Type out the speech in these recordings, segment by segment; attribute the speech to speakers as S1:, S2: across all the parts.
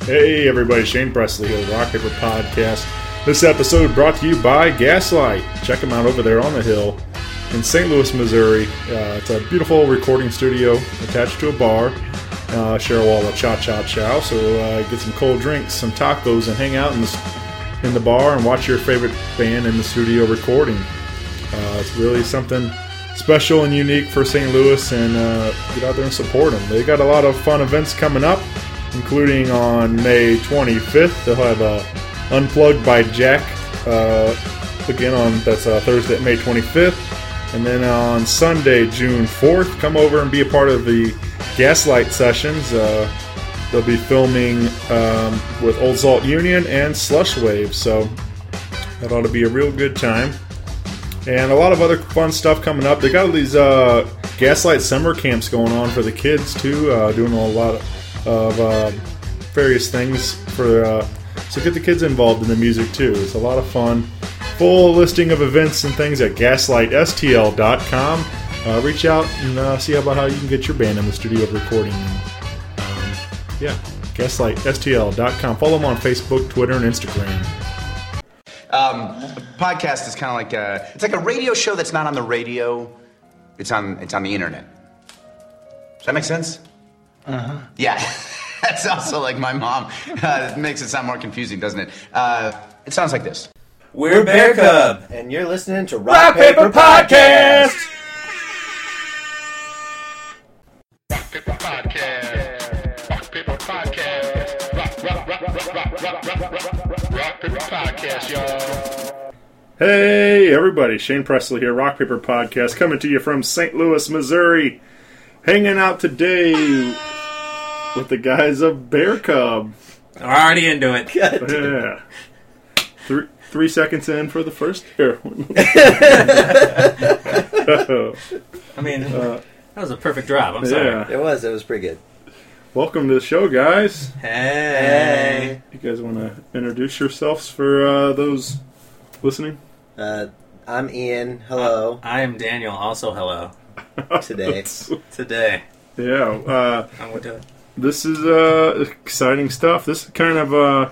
S1: Hey everybody, Shane Presley here, Rock Paper Podcast. This episode brought to you by Gaslight. Check them out over there on the hill in St. Louis, Missouri. It's a beautiful recording studio attached to a bar. Share a wall of cha-cha-chow, so get some cold drinks, some tacos, and hang out in the bar and watch your favorite band in the studio recording. It's really something special and unique for St. Louis, and get out there and support them. They got a lot of fun events coming up, including on May 25th. They'll have Unplugged by Jack again that's Thursday, May 25th. And then on Sunday, June 4th, come over and be a part of the Gaslight sessions. They'll be filming with Old Salt Union and Slush Wave, so that ought to be a real good time. And a lot of other fun stuff coming up. They got all these Gaslight summer camps going on for the kids too, doing a lot of various things so get the kids involved in the music too. It's a lot of fun. Full listing of events and things at gaslightstl.com. Reach out and see about how you can get your band in the studio recording. Gaslightstl.com. Follow them on Facebook, Twitter, and Instagram.
S2: Podcast is kind of like it's like a radio show that's not on the radio. It's on the internet. Does that make sense? Uh-huh. Yeah. That's also like my mom. It makes it sound more confusing, doesn't it? It sounds like this.
S3: We're Bear Cub,
S4: and you're listening to
S3: Rock Paper Podcast.
S5: Rock Paper Podcast. Rock Paper Podcast. Rock Paper Podcast, y'all.
S1: Hey everybody, Shane Presley here, Rock Paper Podcast, coming to you from St. Louis, Missouri. Hanging out today with the guys of Bear Cub.
S3: Already into it.
S1: Yeah. 3 seconds in for the first year.
S3: I mean, that was a perfect drop. I'm sorry.
S1: Yeah.
S4: It was pretty good.
S1: Welcome to the show, guys.
S3: Hey.
S1: You guys want to introduce yourselves for those listening?
S4: I'm Ian. Hello.
S3: I am Daniel. Also, hello.
S4: Today.
S1: Yeah.
S3: I'm with it.
S1: This is exciting stuff. This is kind of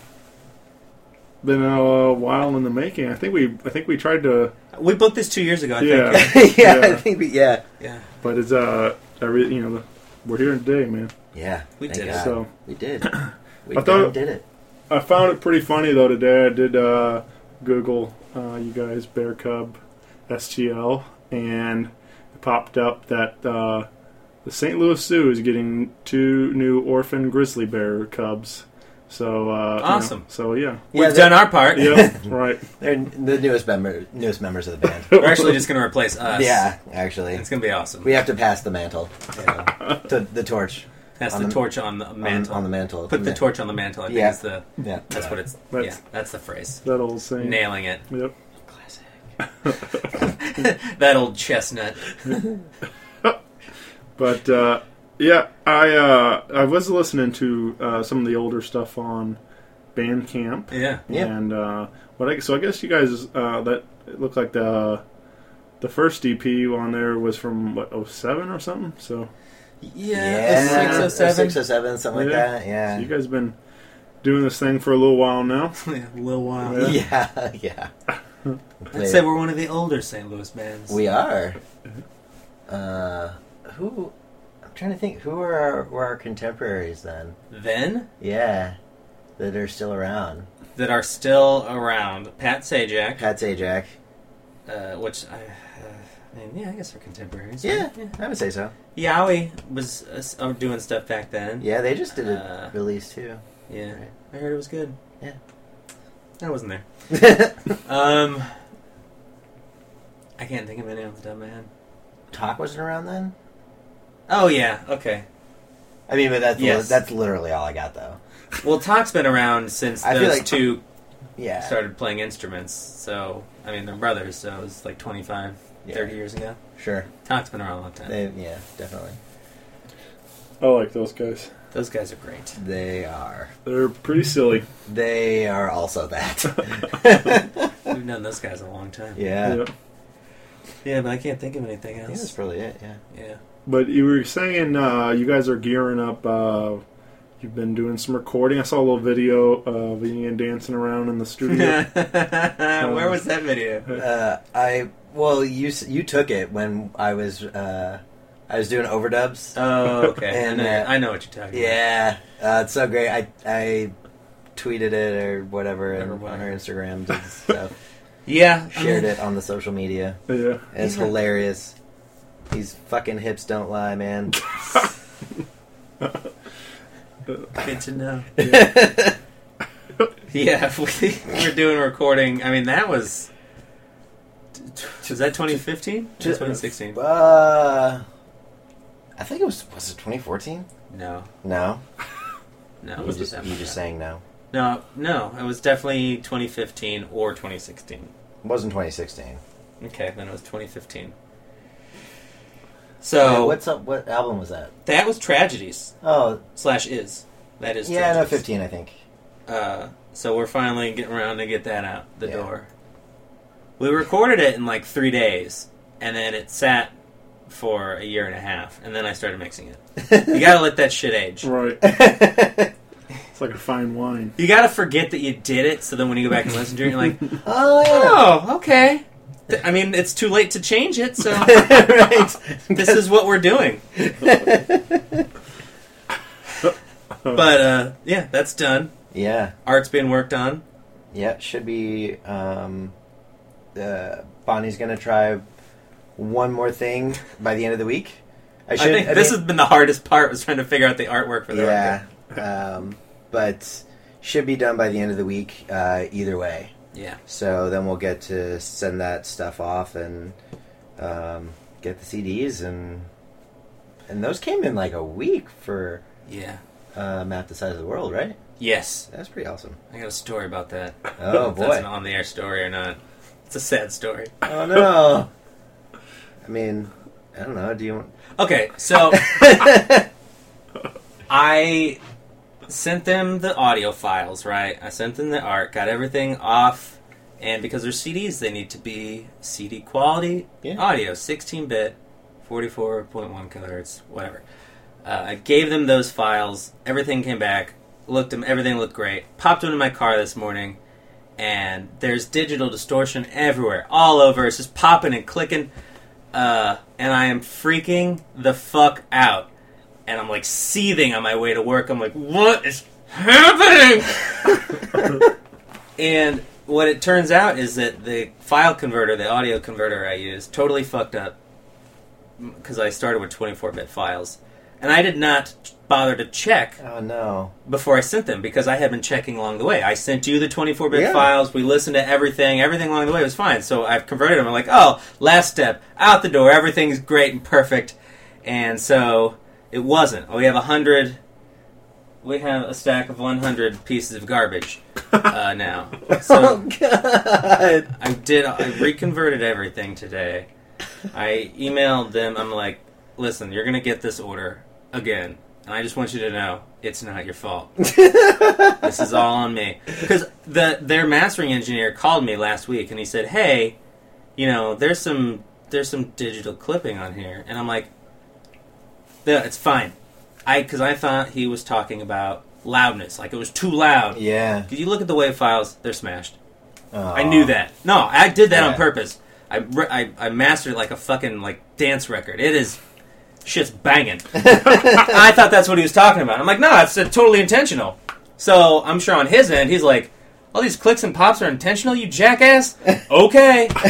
S1: been a while in the making. I think we tried to.
S3: We booked this 2 years ago. I
S1: Yeah.
S3: think.
S4: I think
S3: Yeah.
S1: But it's we're here today, man.
S4: Yeah.
S3: We did
S4: God.
S3: it.
S1: So
S4: We did. We did it.
S1: I found it pretty funny though today. I did Google you guys Bear Cub STL, and it popped up that the St. Louis Zoo is getting 2 new orphan grizzly bear cubs. So
S3: awesome.
S1: Yeah,
S3: We've done our part.
S1: Yeah, right.
S4: They're the newest members of the band.
S3: We're actually just going to replace us.
S4: Yeah, actually.
S3: It's going to be awesome.
S4: We have to pass the mantle. The torch.
S3: Pass the torch on the mantle.
S4: On the mantle.
S3: Put the torch on the mantle. I think is the.
S4: Yeah.
S3: That's what it's. That's the phrase.
S1: That old saying.
S3: Nailing it.
S1: Yep.
S4: Classic.
S3: That old chestnut.
S1: But I was listening to some of the older stuff on Bandcamp.
S3: Yeah.
S1: And I guess you guys that it looked like the first EP on there was from 07 or something. So
S3: Yeah. 607.
S4: 607, something like that. Yeah.
S1: So you guys been doing this thing for a little while now.
S3: A little while.
S4: Yeah.
S3: I'd say we're one of the older St. Louis bands.
S4: We are. Who? I'm trying to think. Who were our contemporaries then?
S3: Then?
S4: Yeah, that are still around.
S3: That are still around. Pat Sajak. Which I guess they're contemporaries.
S4: Yeah,
S3: right?
S4: I would say so.
S3: Yowie was doing stuff back then.
S4: Yeah, they just did a release too.
S3: Yeah,
S4: Right.
S3: I heard it was good.
S4: Yeah,
S3: I wasn't there. I can't think of any off the top of my head.
S4: Talk wasn't around then.
S3: Oh yeah, okay.
S4: I mean, but that's literally all I got though.
S3: Well, Talk's been around since
S4: I feel
S3: those
S4: like
S3: two
S4: Yeah.
S3: started playing instruments. So, I mean, they're brothers, so it was like 25, 30 years ago.
S4: Sure.
S3: Talk's been around a long time.
S4: Yeah, definitely.
S1: I like those guys.
S3: Those guys are great.
S4: They are.
S1: They're pretty silly.
S4: They are also that.
S3: We've known those guys a long time.
S4: Yeah.
S1: Yep.
S3: Yeah, but I can't think of anything
S4: I think
S3: else.
S4: that's probably it, yeah.
S3: Yeah.
S1: But you were saying you guys are gearing up. you've been doing some recording. I saw a little video of Ian dancing around in the studio.
S3: Where was that video?
S4: You took it when I was doing overdubs.
S3: Oh, okay.
S4: And,
S3: I know what you're talking about.
S4: Yeah, it's so great. I tweeted it or whatever on our Instagrams and stuff.
S3: Yeah.
S4: Shared it on the social media.
S1: Yeah.
S4: It's hilarious. These fucking hips don't lie, man.
S3: Good to know. Yeah, we were doing recording. I mean, that was that 2015? 2016?
S4: I think it was it 2014?
S3: No.
S4: No?
S3: No.
S4: You just saying no.
S3: No, it was definitely 2015 or 2016.
S4: It wasn't 2016.
S3: Okay, then it was 2015. So
S4: what's up? What album was that?
S3: That was Tragedies.
S4: Oh,
S3: /is. That is.
S4: Yeah,
S3: Tragedies.
S4: no, 15, I think.
S3: So we're finally getting around to get that out the door. We recorded it in like 3 days, and then it sat for a year and a half, and then I started mixing it. You gotta let that shit age.
S1: Right. It's like a fine wine.
S3: You gotta forget that you did it, so then when you go back and listen to it, you're like,
S4: oh,
S3: okay. I mean, it's too late to change it, so
S4: right.
S3: This is what we're doing. But, yeah, that's done.
S4: Yeah.
S3: Art's being worked on.
S4: Yeah, should be. Bonnie's gonna try one more thing by the end of the week.
S3: I think this has been the hardest part, was trying to figure out the artwork for the record.
S4: But should be done by the end of the week either way.
S3: Yeah.
S4: So then we'll get to send that stuff off and get the CDs, and those came in like a week for Map the Size of the World, right?
S3: Yes.
S4: That's pretty awesome.
S3: I got a story about that.
S4: Oh,
S3: If
S4: boy.
S3: that's an on-the-air story or not. It's a sad story.
S4: Oh, no. I mean, I don't know. Do you want...
S3: Okay, so I sent them the audio files, right? I sent them the art, got everything off, and because they're CDs, they need to be CD quality audio, 16-bit, 44.1 kilohertz, whatever. I gave them those files. Everything came back. Everything looked great. Popped into my car this morning, and there's digital distortion everywhere, all over. It's just popping and clicking, and I am freaking the fuck out. And I'm like seething on my way to work. I'm like, what is happening? And what it turns out is that the file converter, the audio converter I use, totally fucked up, because I started with 24-bit files. And I did not bother to check before I sent them, because I had been checking along the way. I sent you the 24-bit files. We listened to everything. Everything along the way was fine. So I've converted them. I'm like, oh, last step, out the door. Everything's great and perfect. And so it wasn't. We have We have a stack of 100 pieces of garbage now. So
S4: God.
S3: I reconverted everything today. I emailed them. I'm like, listen, you're going to get this order again. And I just want you to know, it's not your fault. This is all on me. Because their mastering engineer called me last week, and he said, hey, there's some digital clipping on here. And I'm like, yeah, it's fine. Because I thought he was talking about loudness, like it was too loud.
S4: Yeah.
S3: Because you look at the WAV files, they're smashed.
S4: Aww.
S3: I knew that. No, I did that on purpose. I mastered it like a fucking dance record. It is... shit's banging. I thought that's what he was talking about. I'm like, no, it's totally intentional. So I'm sure on his end, he's like, all these clicks and pops are intentional, you jackass? Okay. So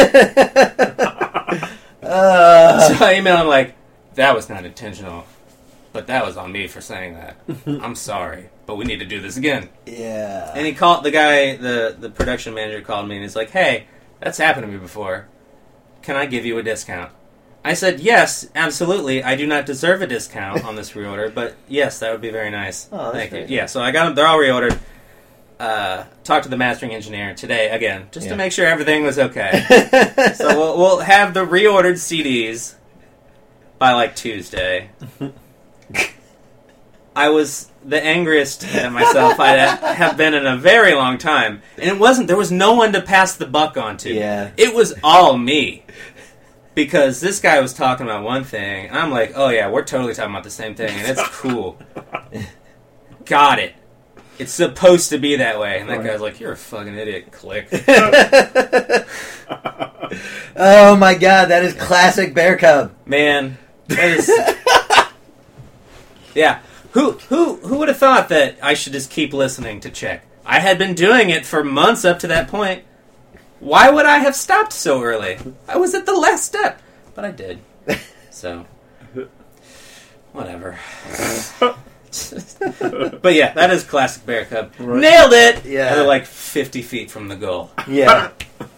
S3: I emailed him like, that was not intentional, but that was on me for saying that. I'm sorry, but we need to do this again.
S4: Yeah.
S3: And he called, the guy, the production manager called me and he's like, hey, that's happened to me before. Can I give you a discount? I said, yes, absolutely. I do not deserve a discount on this reorder, but yes, that would be very nice.
S4: Oh,
S3: Thank you.
S4: great.
S3: Yeah, so I got them. They're all reordered. Talked to the mastering engineer today, again, just to make sure everything was okay. So we'll have the reordered CDs by, Tuesday. I was the angriest at myself I have been in a very long time. And there was no one to pass the buck on to.
S4: Yeah.
S3: It was all me. Because this guy was talking about one thing, and I'm like, oh yeah, we're totally talking about the same thing, and it's cool. got it. It's supposed to be that way. And that guy's like, you're a fucking idiot. Click.
S4: Oh my god, that is classic Bear Cub.
S3: Man, that is... Yeah. Who would have thought that I should just keep listening to Chick? I had been doing it for months up to that point. Why would I have stopped so early? I was at the last step. But I did. So, whatever. But yeah, that is classic Bear Cub. Right. Nailed it!
S4: Yeah.
S3: They're like 50 feet from the goal.
S4: Yeah.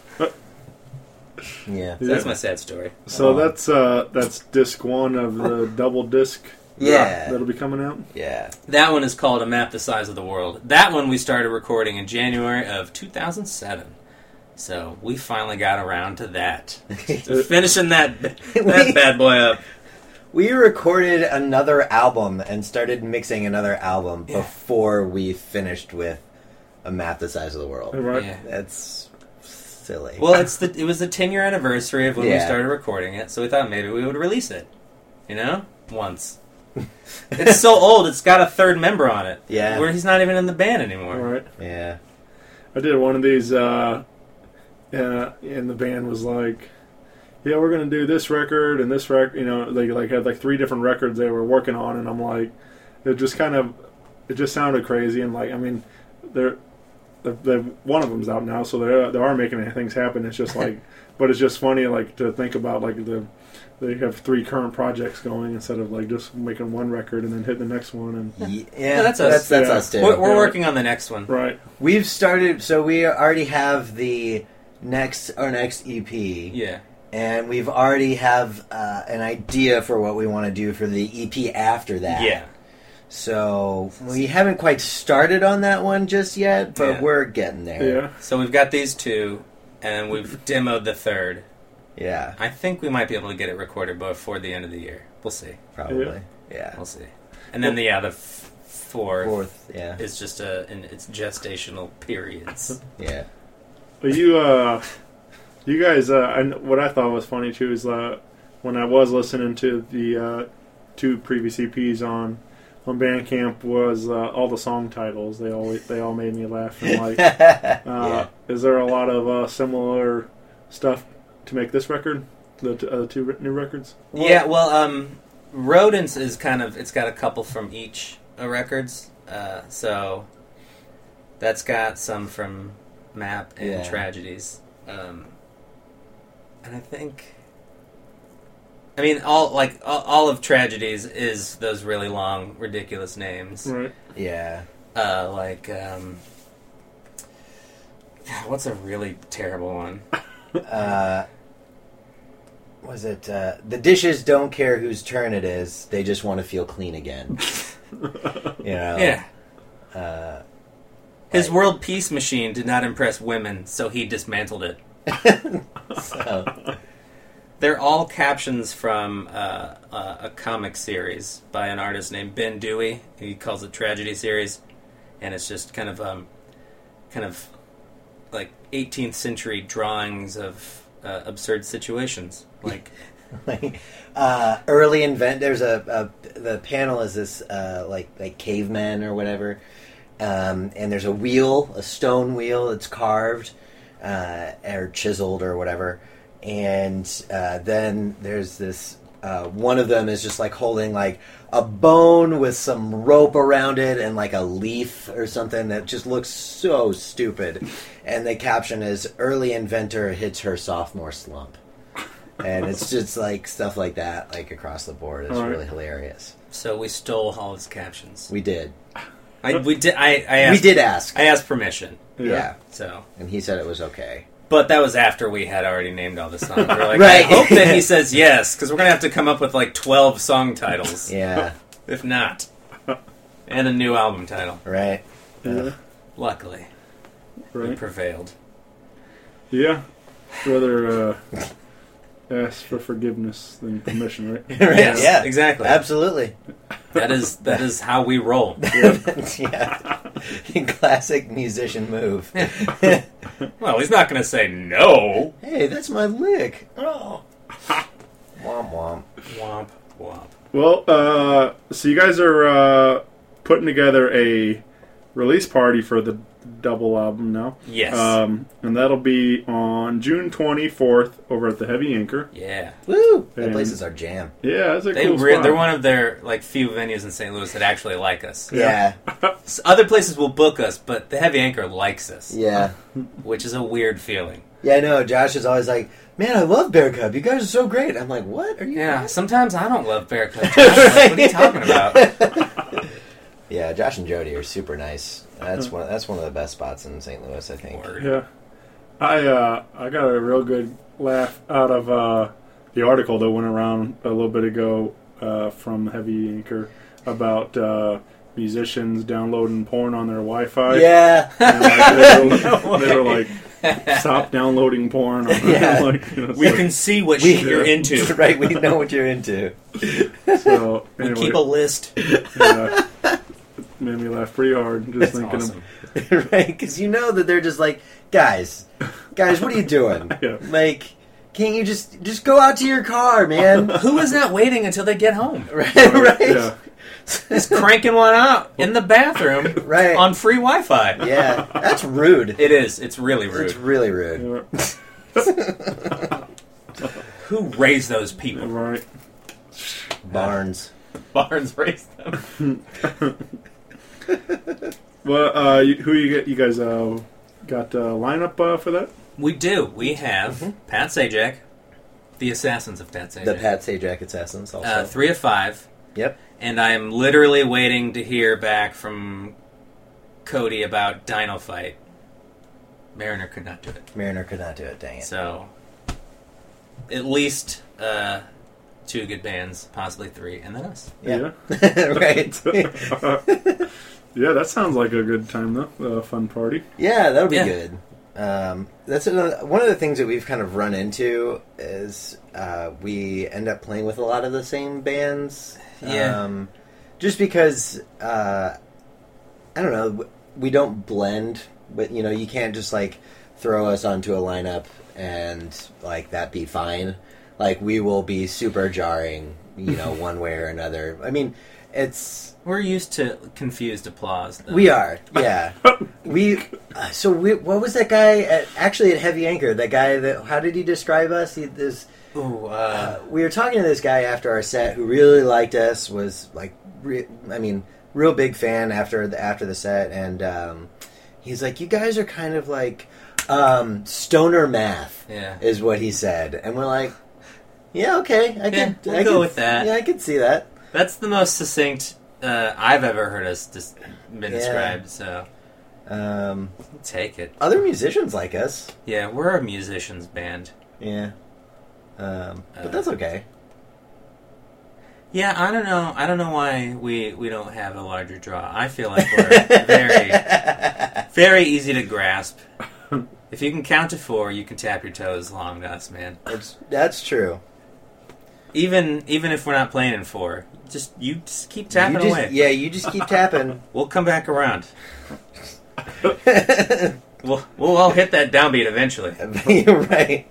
S4: Yeah.
S3: So that's my sad story.
S1: So that's disc 1 of the double disc.
S4: Yeah.
S1: That'll be coming out.
S4: Yeah.
S3: That one is called A Map the Size of the World. That one we started recording in January of 2007. So we finally got around to that. To finishing that bad boy up.
S4: We recorded another album and started mixing another album before we finished with A Map the Size of the World.
S1: Right.
S3: Yeah.
S4: That's silly.
S3: Well, it was the 10-year anniversary of when we started recording it, so we thought maybe we would release it. You know? Once. It's so old, it's got a third member on it.
S4: Yeah.
S3: Where he's not even in the band anymore.
S1: Right.
S4: Yeah.
S1: I did one of these, and the band was like, yeah, we're going to do this record and this record. You know, they had like 3 different records they were working on, and I'm like, it just sounded crazy. And like, I mean, they're one of them's out now, so they are making things happen. It's just like, but it's just funny like to think about like they have 3 current projects going instead of like just making one record and then hitting the next one. And
S4: yeah,
S3: that's us.
S4: That's us too.
S3: We're working on the next one.
S1: Right.
S4: We've started, so we already have our next EP.
S3: Yeah.
S4: And we've already have an idea for what we want to do for the EP after that.
S3: Yeah.
S4: So we haven't quite started on that one just yet, but we're getting there.
S1: Yeah.
S3: So we've got these 2, and we've demoed the 3rd.
S4: Yeah.
S3: I think we might be able to get it recorded before the end of the year. We'll see.
S4: Probably. Yeah.
S3: We'll see. And then the fourth is just in its gestational periods.
S4: Yeah.
S1: But you guys, what I thought was funny too is when I was listening to the 2 previous EPs on Bandcamp was all the song titles. They all made me laugh. And like, is there a lot of similar stuff to make this record? The 2 new records?
S3: Yeah, well, Rodents is it's got a couple from each records. So that's got some from Map and Tragedies. And I think, I mean, all of Tragedies is those really long, ridiculous names.
S1: Right.
S4: Yeah.
S3: What's a really terrible one?
S4: Was it, the dishes don't care whose turn it is, they just want to feel clean again. You know?
S3: Yeah. His world peace machine did not impress women, so he dismantled it.
S4: So.
S3: They're all captions from a comic series by an artist named Ben Dewey. He calls it Tragedy Series, and it's just kind of like 18th century drawings of absurd situations. Like
S4: early invent. There's the panel is this like cavemen or whatever, and there's a stone wheel that's carved. Or chiseled or whatever, and then there's this one of them is just like holding like a bone with some rope around it and like a leaf or something that just looks so stupid, and the caption is "Early inventor hits her sophomore slump," and it's just like stuff like that like across the board. It's really hilarious.
S3: So we stole all his captions.
S4: We did.
S3: We did ask. I asked permission.
S4: Yeah.
S3: So.
S4: And he said it was okay.
S3: But that was after we had already named all the songs. We're like,
S4: right.
S3: I hope that he says yes, because we're going to have to come up with like 12 song titles.
S4: Yeah.
S3: If not. And a new album title.
S4: Right.
S1: Yeah.
S3: Luckily.
S1: Right.
S3: We prevailed.
S1: Yeah. Rather ask for forgiveness than permission, right?
S4: Right.
S3: Yes,
S4: yeah.
S3: Exactly.
S4: Absolutely.
S3: That is how we roll.
S4: Yeah. Classic musician move.
S3: Well, he's not going to say no.
S4: Hey, that's my lick. Oh. Womp womp.
S3: Womp womp.
S1: Well, so you guys are putting together a release party for the double album now.
S3: Yes.
S1: And that'll be on June 24th over at the Heavy Anchor.
S3: Yeah.
S4: Woo! That
S1: And-
S4: place is our jam.
S1: Yeah, that's a cool spot.
S3: They're one of their few venues in St. Louis that actually like us.
S4: Yeah.
S3: Other places will book us, but the Heavy Anchor likes us.
S4: Yeah.
S3: Which is a weird feeling.
S4: Yeah, I know. Josh is always like, man, I love Bear Cub. You guys are so great. I'm like, what? Are you?
S3: Yeah, sometimes I don't love Bear Cub. Josh. Like, what are you talking about?
S4: Yeah, Josh and Jody are super nice. That's one of the best spots in St. Louis, I think.
S1: Yeah. I got a real good laugh out of the article that went around a little bit ago from Heavy Anchor about musicians downloading porn on their Wi-Fi.
S4: Yeah.
S1: And they were like, stop downloading porn.
S4: Yeah.
S3: We can see what you're into.
S4: Right, we know what you're into.
S1: So
S3: We
S1: anyway,
S3: keep a list.
S1: made me laugh pretty hard just
S3: That's
S1: thinking
S3: awesome.
S4: Right, because you know that they're just like, guys, what are you doing?
S1: Yeah.
S4: Like, can't you just go out to your car, man?
S3: Who is not waiting until they get home?
S4: Right, right.
S1: Yeah.
S3: Just cranking one out in the bathroom
S4: Right.
S3: on free Wi-Fi.
S4: Yeah, that's rude.
S3: It is. It's really rude.
S4: It's really rude.
S3: Who raised those people?
S1: Right.
S4: Barnes.
S3: Barnes raised them.
S1: Well, who you guys got lineup for that?
S3: We do. We have Pat Sajak, the Assassins of Pat Sajak.
S4: The Pat Sajak Assassins also.
S3: 3 of 5.
S4: Yep.
S3: And I'm literally waiting to hear back from Cody about Dino Fight. Mariner could not do it.
S4: Mariner could not do it, dang it.
S3: So, at least 2 good bands, possibly 3, and then us.
S4: Yeah.
S1: Yeah.
S4: Right.
S1: Yeah, that sounds like a good time though. A fun party.
S4: Yeah, that'll be
S3: Yeah.
S4: good. That's one of the things that we've kind of run into is we end up playing with a lot of the same bands.
S3: Yeah.
S4: Just because I don't know, we don't blend, but you can't just like throw us onto a lineup and like that be fine. Like we will be super jarring, one way or another. I mean,
S3: We're used to confused applause, though.
S4: we are, yeah. What was that guy actually at Heavy Anchor? That guy how did he describe us?
S3: Ooh,
S4: We were talking to this guy after our set who really liked us, was like, real big fan after the set, and he's like, you guys are kind of like stoner math,
S3: Yeah.
S4: is what he said, and we're like, yeah, okay,
S3: we'll go with that.
S4: Yeah, I can see that.
S3: That's the most succinct I've ever heard us been
S4: Yeah.
S3: described, so we'll take it.
S4: Other musicians like us,
S3: Yeah, we're a musicians band.
S4: yeah, but that's okay.
S3: Yeah, I don't know why we don't have a larger draw. I feel like we're very, very easy to grasp. If you can count to 4, you can tap your toes along to us, man.
S4: That's true.
S3: Even if we're not playing in 4, you just keep tapping away.
S4: Yeah, you just keep tapping.
S3: We'll come back around. We'll all hit that downbeat eventually.
S4: You're right.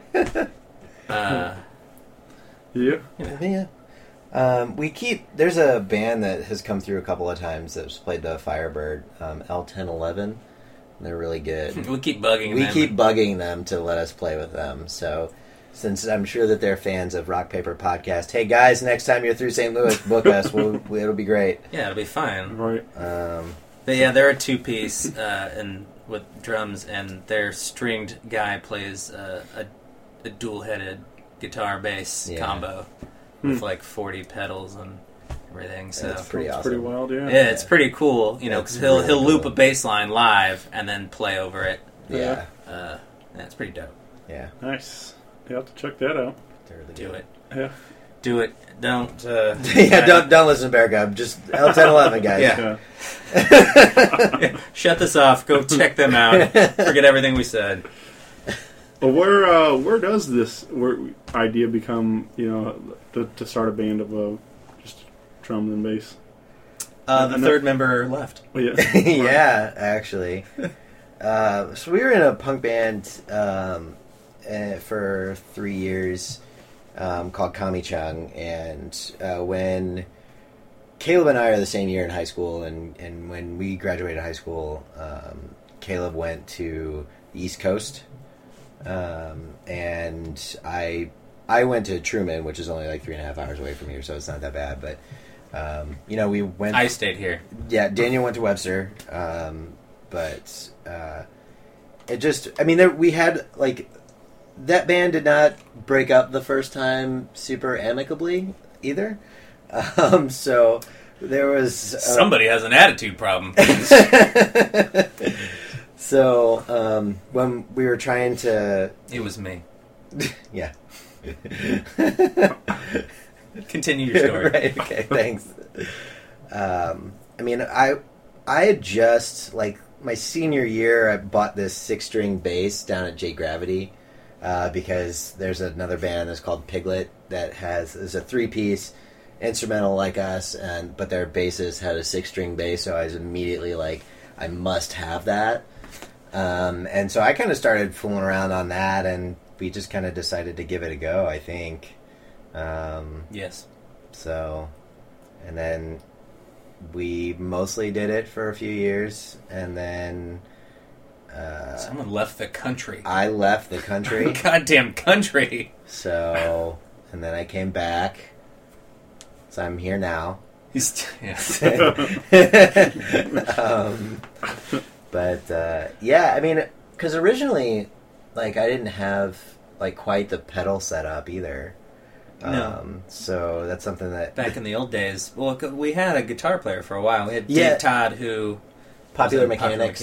S1: Yeah.
S4: Yeah. There's a band that has come through a couple of times that's played the Firebird, L1011. They're really good.
S3: We keep bugging them.
S4: We keep bugging them to let us play with them. So, since I'm sure that they're fans of Rock Paper Podcast, hey guys, next time you're through St. Louis, book us. It'll be great.
S3: Yeah, it'll be fine.
S1: Right.
S3: But yeah, they're a 2-piece and with drums, and their stringed guy plays a dual-headed guitar-bass combo with like 40 pedals and everything. So
S4: That's pretty awesome.
S1: Pretty wild, yeah.
S3: yeah, it's pretty cool, because he'll
S4: really
S3: loop
S4: cool.
S3: a bass line live and then play over it.
S4: Yeah.
S3: Yeah, it's pretty dope.
S4: Yeah.
S1: Nice. You have to check that out.
S4: They're really
S3: Do
S4: good.
S3: it.
S1: Yeah.
S3: Do it. Don't.
S4: Yeah, don't listen to Bear Cub. Just L1011, guys.
S3: Yeah.
S1: Yeah.
S3: Shut this off. Go check them out. Forget everything we said.
S1: Well, where does this idea become? To start a band of just drums and bass.
S3: The third member left.
S1: Oh, yeah.
S4: Yeah, actually. So we were in a punk band for 3 years called Kami-Chung, and when Caleb and I are the same year in high school, and when we graduated high school, Caleb went to the East Coast, and I went to Truman, which is only like 3.5 hours away from here, so it's not that bad. But we went.
S3: I stayed here.
S4: Yeah, Daniel went to Webster, but it just. I mean, we had like that band did not break up the first time super amicably either. So there was
S3: somebody has an attitude problem.
S4: So when we were trying to,
S3: it was me.
S4: Yeah.
S3: Continue your story.
S4: Right. Okay. Thanks. I mean, I had just like my senior year, I bought this 6-string bass down at J Gravity because there's another band that's called Piglet that is a 3-piece instrumental like us, but their bassist had a 6-string bass, so I was immediately like, I must have that. And so I kind of started fooling around on that, and we just kind of decided to give it a go, I think.
S3: Yes.
S4: So, and then we mostly did it for a few years, and then
S3: someone left the country.
S4: I left the country.
S3: Goddamn country.
S4: So, and then I came back. So I'm here now. But yeah, I mean, because originally, like, I didn't have like quite the pedal setup either.
S3: No.
S4: So that's something that
S3: back in the old days. Well, we had a guitar player for a while. We had Dave Todd, who
S4: Popular Mechanics,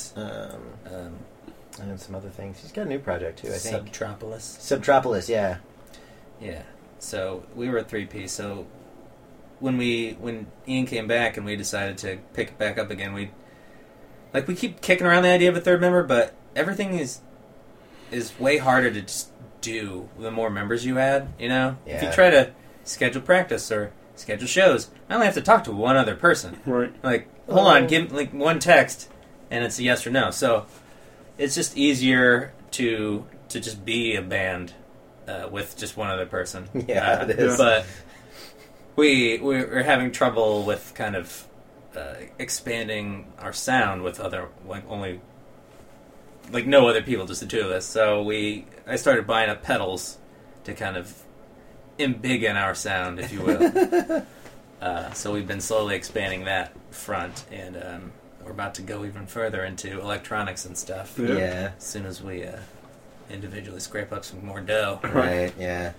S3: and
S4: some other things. He's got a new project too, I think.
S3: Subtropolis,
S4: yeah.
S3: Yeah. So we were a 3-piece. So when Ian came back and we decided to pick it back up again, we keep kicking around the idea of a third member, but everything is way harder to just do the more members you add, you know?
S4: Yeah.
S3: If you try to schedule practice or schedule shows, I only have to talk to one other person.
S1: Right.
S3: Like, hold on, give like one text, and it's a yes or no. So it's just easier to just be a band with just one other person.
S4: Yeah, it is.
S3: But we're having trouble with kind of expanding our sound with other, like, only, like, no other people, just the two of us. So I started buying up pedals to kind of embiggen our sound, if you will. So we've been slowly expanding that front, and we're about to go even further into electronics and stuff.
S4: Yeah.
S3: As soon as we individually scrape up some more dough.
S4: Right. Yeah.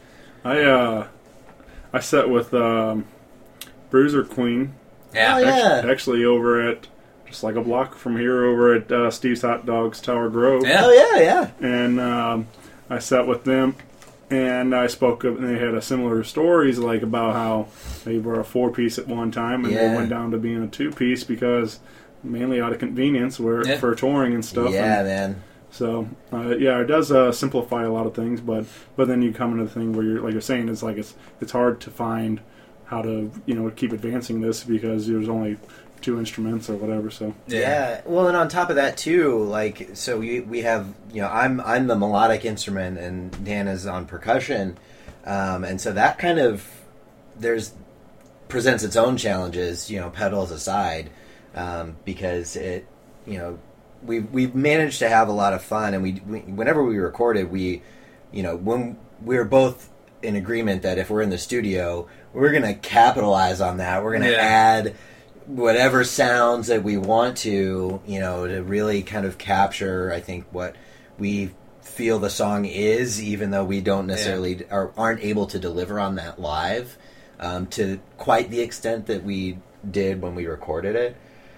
S1: I sat with Bruiser Queen.
S3: Yeah.
S4: Oh, yeah.
S1: Actually, over at just like a block from here, over at Steve's Hot Dogs, Tower Grove.
S3: Yeah.
S4: Oh yeah.
S1: And I sat with them, and I spoke of, and they had a similar stories, like about how they were a 4-piece at one time, and they went down to being a 2-piece because mainly out of convenience, for touring and stuff.
S4: Yeah, man.
S1: So it does simplify a lot of things, but then you come into the thing where you're, like you're saying, it's like it's hard to find how to keep advancing this because there's only 2 instruments or whatever. So
S4: yeah. Well, and on top of that too, like, so we have, I'm the melodic instrument and Dan is on percussion, and so that kind of presents its own challenges, pedals aside, because it, we've managed to have a lot of fun, and we whenever we recorded, when we were both in agreement that if we're in the studio, we're going to capitalize on that. We're going to add whatever sounds that we want to really kind of capture, I think, what we feel the song is, even though we don't necessarily aren't able to deliver on that live to quite the extent that we did when we recorded it.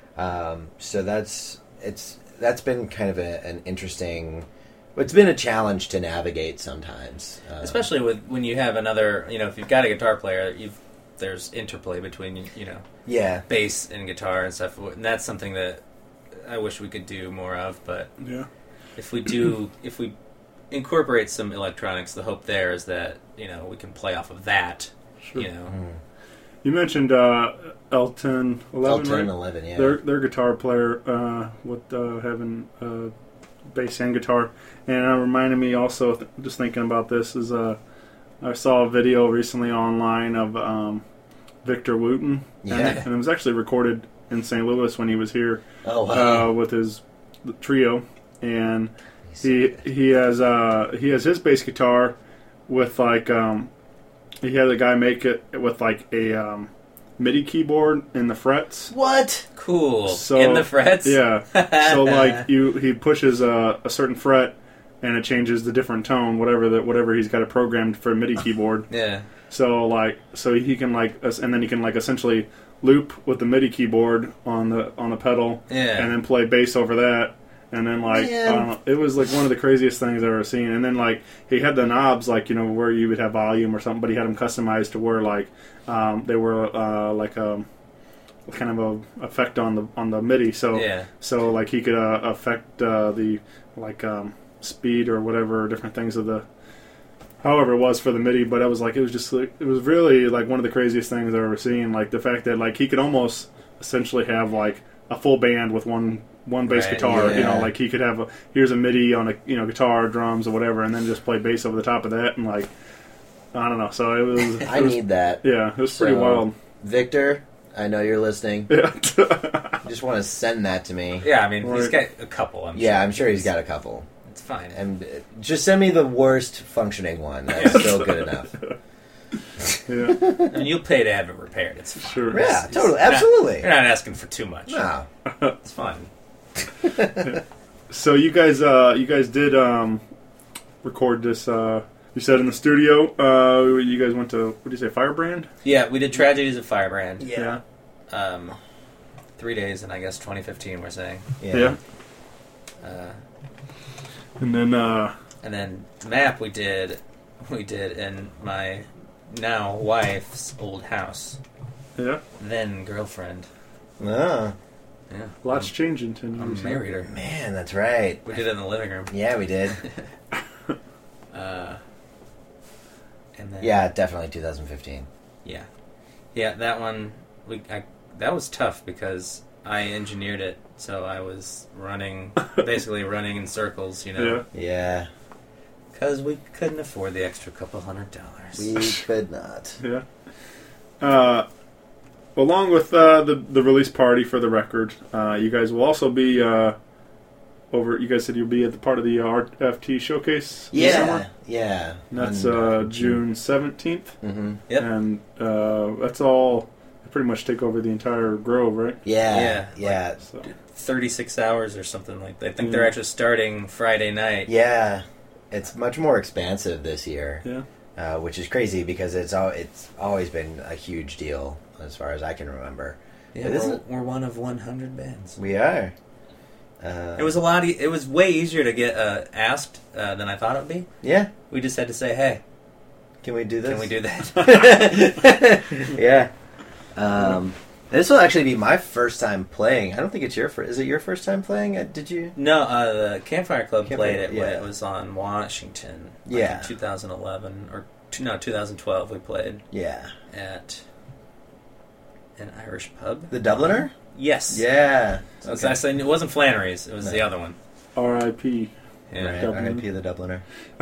S4: So that's been kind of an interesting. It's been a challenge to navigate sometimes,
S3: especially when you have another. If you've got a guitar player, there's interplay between bass and guitar and stuff, and that's something that I wish we could do more of. But if we incorporate some electronics, the hope there is that we can play off of that.
S1: Sure.
S3: You
S1: mentioned Elton 11, right?
S4: 11, yeah.
S1: Their guitar player with having bass and guitar, and it reminded me also, just thinking about this, is I saw a video recently online of Victor Wooten.
S4: Yeah.
S1: And it was actually recorded in St. Louis when he was here.
S4: Oh, wow.
S1: With his trio, and he has his bass guitar with like he had a guy make it with like a MIDI keyboard in the frets.
S4: What?
S3: Cool.
S1: So,
S3: in the frets?
S1: Yeah. So like he pushes a certain fret and it changes the different tone, whatever he's got it programmed for a MIDI keyboard.
S3: Yeah.
S1: So he can and then he can like essentially loop with the MIDI keyboard on the pedal, and then play bass over that, and then like I don't know, it was like one of the craziest things I've ever seen. And then like he had the knobs like where you would have volume or something, but he had them customized to where like they were like a kind of a effect on the MIDI. So like he could affect the like speed or whatever different things of the. However it was for the MIDI, but it was really like one of the craziest things I've ever seen. Like the fact that like he could almost essentially have like a full band with one bass guitar.
S4: Yeah.
S1: Like he could have here's a MIDI on a guitar, drums, or whatever, and then just play bass over the top of that, and like I don't know. So it was.
S4: I need that.
S1: Yeah, it was pretty wild.
S4: Victor, I know you're listening.
S1: Yeah.
S4: You just want to send that to me.
S3: Yeah, I mean he's got a couple.
S4: I'm sure he's got a couple.
S3: It's fine.
S4: And just send me the worst functioning one. That's still good enough.
S1: Yeah.
S3: I mean, you'll pay to have it repaired. It's fine.
S1: Sure.
S4: Yeah, totally. Absolutely.
S3: You're not asking for too much.
S4: No.
S3: It's fine.
S1: So you guys did record this. You said in the studio. You guys went to what did you say, Firebrand?
S3: Yeah, we did Tragedies of Firebrand.
S1: Yeah.
S3: 3 days in, I guess, 2015. We're saying.
S1: Yeah. And then
S3: Map we did in my now wife's old house.
S1: Yeah.
S3: Then girlfriend.
S4: Oh.
S3: Yeah.
S1: Lots changing.
S3: I married her.
S4: Man, that's right.
S3: We did it in the living room.
S4: Yeah, we did.
S3: And then,
S4: yeah, definitely 2015.
S3: Yeah, that one that was tough because I engineered it, so I was basically running in circles,
S4: Yeah.
S3: Because we couldn't afford the extra couple $100.
S4: We could not.
S1: Yeah. Along with the release party for the record, you guys will also be over. You guys said you'll be at the part of the RFT showcase. This summer?
S4: Yeah.
S1: And that's June 17th.
S4: Mm-hmm.
S3: Yep.
S1: And that's all. Pretty much take over the entire Grove, right?
S4: Yeah.
S3: Like 36 hours or something like that. I think they're actually starting Friday night.
S4: Yeah. It's much more expansive this year.
S1: Yeah.
S4: Which is crazy because it's always been a huge deal as far as I can remember.
S3: Yeah, we're one of 100 bands.
S4: We are.
S3: It was it was way easier to get asked than I thought it would be.
S4: Yeah.
S3: We just had to say, hey.
S4: Can we do this?
S3: Can we do that?
S4: Yeah. This will actually be my first time playing. I don't think it's your first. Is it your first time playing? Did you?
S3: No, the Campfire Club played it when it was on Washington.
S4: In
S3: 2011 or 2012 we played.
S4: Yeah.
S3: At an Irish pub.
S4: The Dubliner?
S3: Yes.
S4: Yeah.
S3: So I said it wasn't Flannery's. It was the other one.
S1: R.I.P.
S4: Yeah. Right. R.I.P. the Dubliner.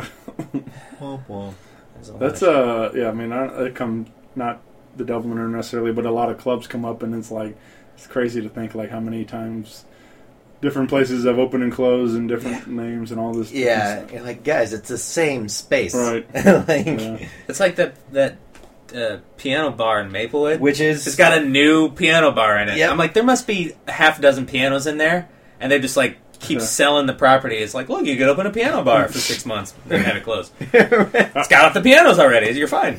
S1: That's yeah. I mean, it come not the Dubliner necessarily, but a lot of clubs come up, and it's crazy to think like how many times different places have opened and closed and different names and all this.
S4: Yeah, you're like, guys, it's the same space,
S1: right?
S3: It's like that piano bar in Maplewood,
S4: which is
S3: it's got a new piano bar in it.
S4: Yep.
S3: I'm like, there must be half a dozen pianos in there, and they just keep selling the property. It's like, look, you could open a piano bar for 6 months and have it closed. It's got off the pianos already. You're fine.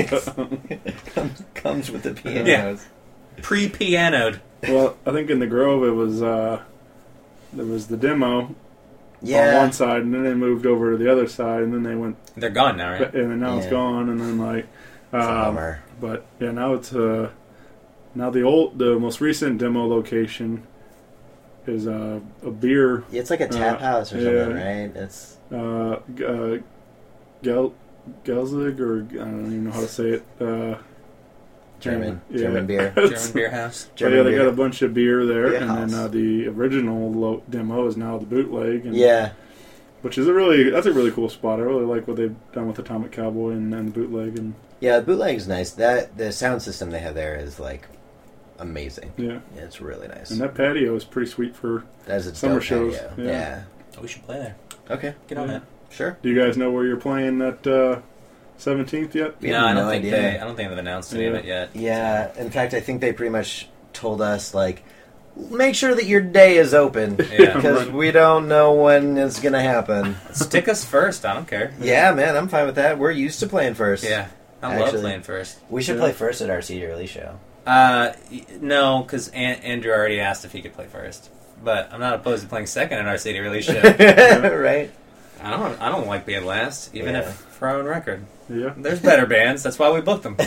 S4: Comes with the pianos.
S3: Yeah. Pre-pianoed.
S1: Well, I think in the Grove it was there was the demo on one side, and then they moved over to the other side, and then they went.
S3: They're gone now, right?
S1: And then now it's gone, and then
S4: bummer.
S1: But yeah, now it's now the most recent demo location is a beer.
S4: Yeah, it's like a tap house or something, right? It's
S1: Gelzig, or I don't even know how to say it.
S4: German beer.
S3: German beer house.
S1: They got a bunch of beer there, and then the original demo is now the bootleg. And, which is that's a really cool spot. I really like what they've done with Atomic Cowboy and the bootleg, and
S4: Yeah, bootleg's nice. The sound system they have there is like amazing.
S1: Yeah,
S4: it's really nice.
S1: And that patio is pretty sweet for summer shows.
S4: Patio. Yeah.
S3: Oh, we should play there.
S4: Okay,
S3: get on that.
S4: Sure.
S1: Do you guys know where you're playing that 17th yet?
S3: No, I don't think they've announced any of it yet.
S4: Yeah, in fact, I think they pretty much told us like, make sure that your day is open because we don't know when it's gonna happen.
S3: Stick us first. I don't care.
S4: Yeah, man, I'm fine with that. We're used to playing first.
S3: Yeah, I love playing first.
S4: We should play first at our CD release show.
S3: No, because Andrew already asked if he could play first. But I'm not opposed to playing second at our CD release show.
S4: Right.
S3: I don't like being last, even if for our own record.
S1: Yeah.
S3: There's better bands. That's why we booked them.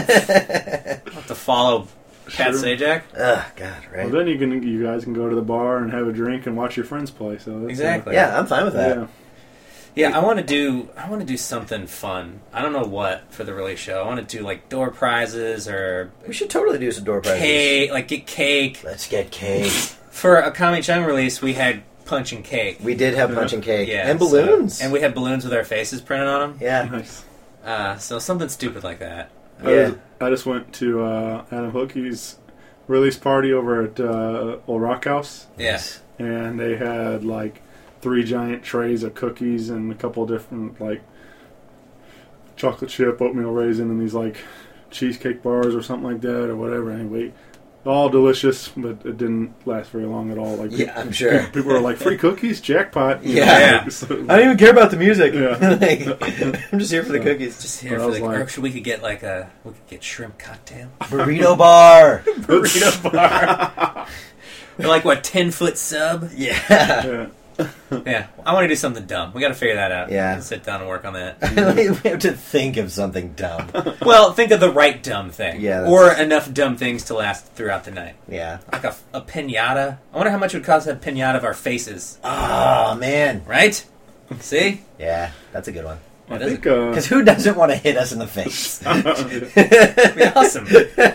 S3: Have to follow Pat Sajak.
S4: Oh God, right.
S1: Well, then you guys can go to the bar and have a drink and watch your friends play. So that's,
S3: exactly.
S4: Yeah, I'm fine with that.
S3: Yeah, I want to do something fun. I don't know what for the release show. I want to do like door prizes or
S4: we should totally do some door prizes.
S3: Cake, like get cake.
S4: Let's get cake.
S3: For a Kami Chung release, we had punch and cake.
S4: We did have punch and cake.
S3: Yeah,
S4: and balloons.
S3: And we had balloons with our faces printed on them.
S4: Yeah.
S1: Nice.
S3: So something stupid like that.
S1: I just went to Adam Hookie's release party over at Old Rock House.
S3: Yes.
S1: And they had like 3 giant trays of cookies and a couple different like chocolate chip, oatmeal raisin, and these like cheesecake bars or something like that or whatever. Anyway, all delicious, but it didn't last very long at all. Like,
S4: I'm sure
S1: people were like, "Free cookies, jackpot!"
S4: Yeah.
S1: So,
S4: I don't even care about the music.
S1: Yeah.
S4: I'm just here for the cookies.
S3: Just here for the. Or we could get we could get shrimp cocktail,
S4: burrito bar,
S3: burrito bar. Like what 10-foot sub?
S4: Yeah.
S3: Yeah, I want to do something dumb. We got to figure that out.
S4: Yeah,
S3: sit down and work on that.
S4: We have to think of something dumb.
S3: Well, think of the right dumb thing.
S4: Yeah,
S3: or enough dumb things to last throughout the night.
S4: Yeah,
S3: like a pinata. I wonder how much it would cost to have a pinata of our faces.
S4: Oh man,
S3: right? See?
S4: Yeah, that's a good one.
S1: I think
S4: because who doesn't want to hit us in the face?
S3: That'd be awesome.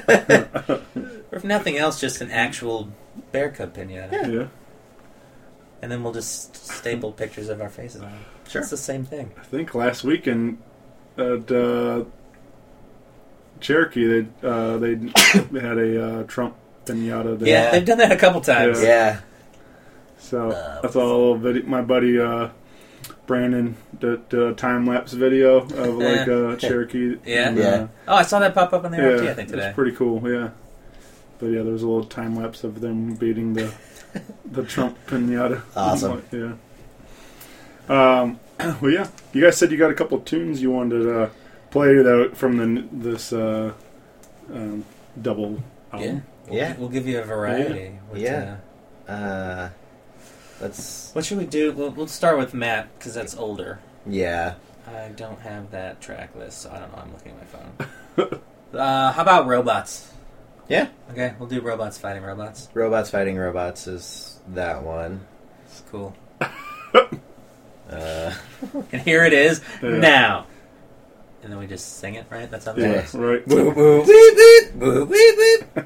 S3: Or if nothing else, just an actual bear cub pinata.
S1: Yeah.
S3: And then we'll just staple pictures of our faces on it.
S4: Sure.
S3: It's the same thing.
S1: I think last weekend at Cherokee, they had a Trump pinata there.
S3: Yeah, they've done that a couple times.
S4: Yeah.
S1: So I saw a little video. My buddy Brandon did a time-lapse video of like Cherokee.
S3: Yeah.
S1: And,
S3: oh, I saw that pop up on the RFT, I think, today.
S1: It's pretty cool, yeah. But yeah, there was a little time-lapse of them beating the Trump pinata.
S4: Awesome.
S1: Yeah. Well, yeah. You guys said you got a couple tunes you wanted to play that from this double album.
S3: Yeah. We'll give you a variety.
S4: Let's.
S3: What should we do? We'll start with Matt because that's older.
S4: Yeah.
S3: I don't have that track list, so I don't know. I'm looking at my phone. How about Robots?
S4: Yeah.
S3: Okay, we'll do Robots Fighting Robots.
S4: Robots Fighting Robots is that one.
S3: It's cool. And here it is now. And then we just sing it, right? That's how it works.
S1: Right.
S4: Woo, woo, weep, weep, woo, weep, weep.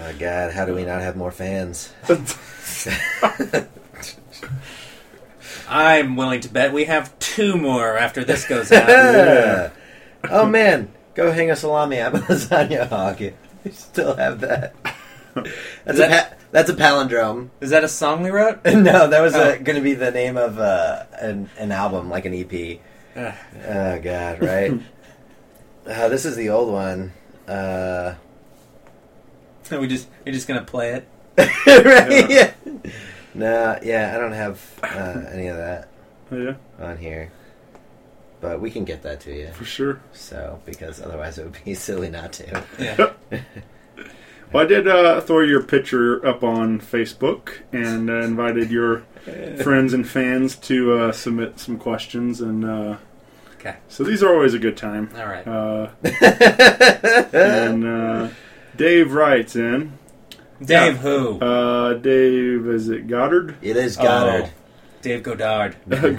S4: Oh, God, how do we not have more fans?
S3: I'm willing to bet we have 2 more after this goes out.
S4: Yeah. Oh, man. Go hang a salami. I'm a lasagna hog. We still have that. That's a palindrome.
S3: Is that a song we wrote?
S4: No, that was going to be the name of an album, like an EP. Oh, God, right? This is the old one.
S3: We're just going to play it?
S4: Right? Yeah. No, yeah, I don't have any of that on here. But we can get that to you.
S1: For sure.
S4: So, because otherwise it would be silly not to.
S3: Yeah.
S1: Well, I did throw your picture up on Facebook and invited your friends and fans to submit some questions. And
S3: okay.
S1: So these are always a good time.
S3: All right.
S1: And Dave writes in.
S3: Dave who?
S1: Dave, is it Goddard?
S4: It is Goddard.
S3: Oh, Dave Goddard.